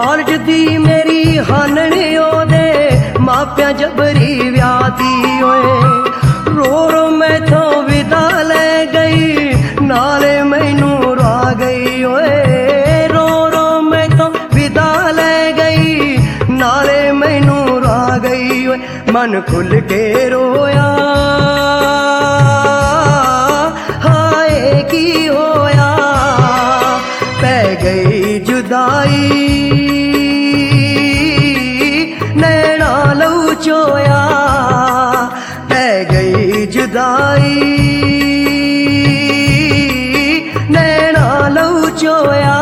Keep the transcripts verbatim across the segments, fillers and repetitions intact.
कालज दी मेरी हानण ओदे मापिया जबरी व्याती होए रो रो मैं तो विदा ले गई नाले मैनू रा गई होए रो रो मैं तो विदा ले गई नाले मैनू रा गई होए मन खुल के रोया हाय की होया पै गई जुदाई नैना लहू चोया पै गई जुदाई नैना लहू चोया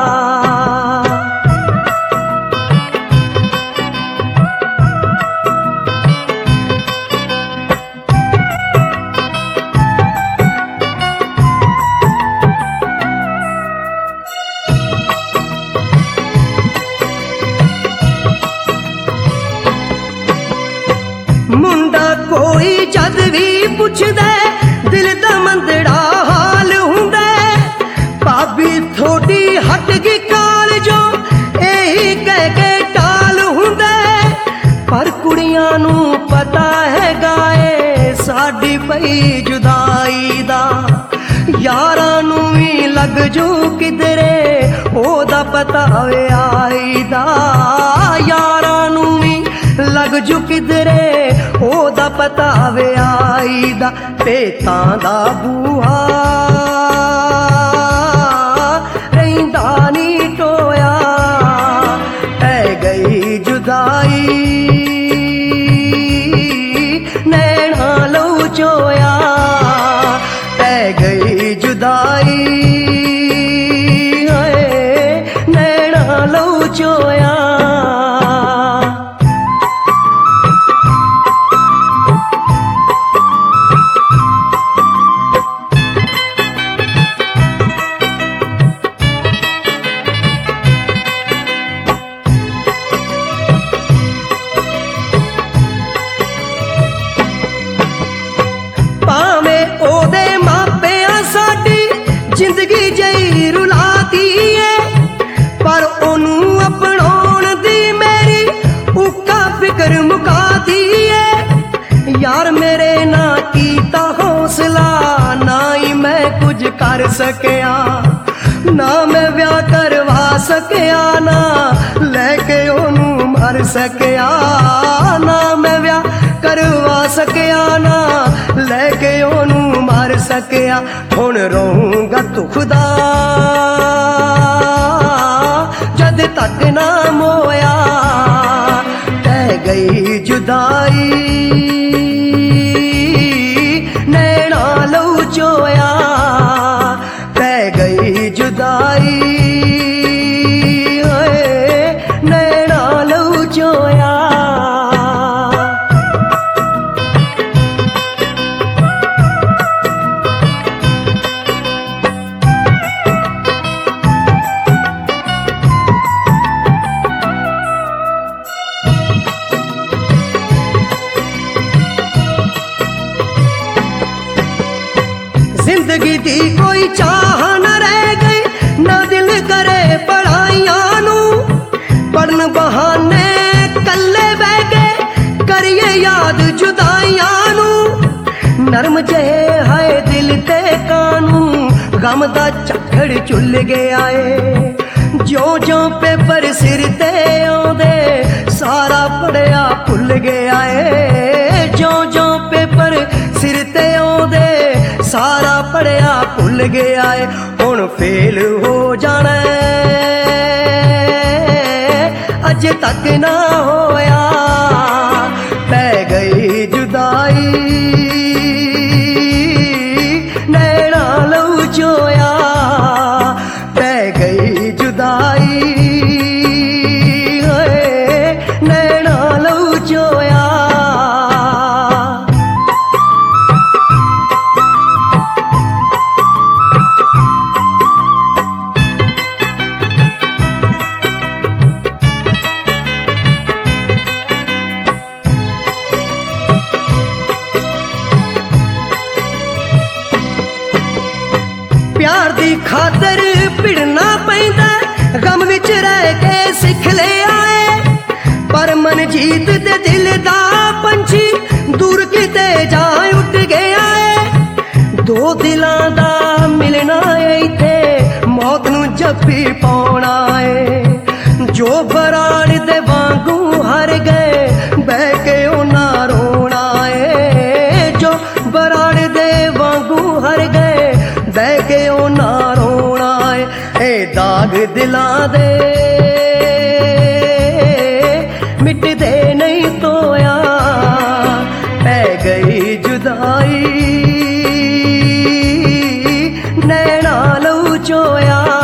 मुंडा कोई जद भी पुछदा दिल दा मंदड़ा हाल हुंदा भाभी थोड़ी हट गई काल जो यही कह के टाल हुंदा पर कुड़ियां नू पता है गाए साडी पई जुदाई दा यारां नू भी लग जू किधरे ओदा पता वे आई दा यारां नू भी लग जू किधरे ओदा पता वे आई दा पेतां दा बूहा रहिंदा नी टोया पै गई जुदाई नैना लहू चोया पै गई जुदाई नैना लहू चोया जिंदगी जई रुलाती है पर ओनू अपनाउण दी मेरी उका फिक्र मुकाती है यार मेरे ना कीता हौसला ना ही मैं कुछ कर सकिया ना मैं ब्याह करवा सकिया ना लेके ओनू मर सकिया ना मैं ब्याह करवा सकिया ना लेके ओनू मर सकिया हुण रहूंगा दुखदा जद तक ना मोया पै गई जुदाई नैना लहू चोया पै गई जुदाई नैना लहू चोया जिंदगी दी कोई चाह न रह गई ना दिल करे पढ़ाइयां नू पढ़न बहाने कल्ले बह गए करिए याद जुदाइयां नू नरम जहे हाय दिल ते कानू गम दा झक्खड़ चुल गया है जो जो पेपर सिर ते आंदे सारा पढ़िया भुल गया है जो जो पेपर सिर ते आंदे सारा पढ़िया भुल गया है हुण फेल हो जाना अजे तक ना होया पै गई जुदाई नैना लहू चोया पै गई जुदाई नैना लहू चोया प्यार दी खातर भिड़ना पैंदा गम विच रह के सिख लिया है पर मनजीत दे दिल दा पंछी दूर किते जा उठ गया है। दो दिलां दा मिलना है इत्थे मौत नूं जप्पी पाउणा है। जो बराड़ दे वांगू हर गए बह के उन्हां रोना है। जो बराड़ दे वांगू हर गए बह के उन्हां रोना है। ए दाग दिलां दे मिटदे नहीं तोया पै गई जुदाई नैना लहू चोया।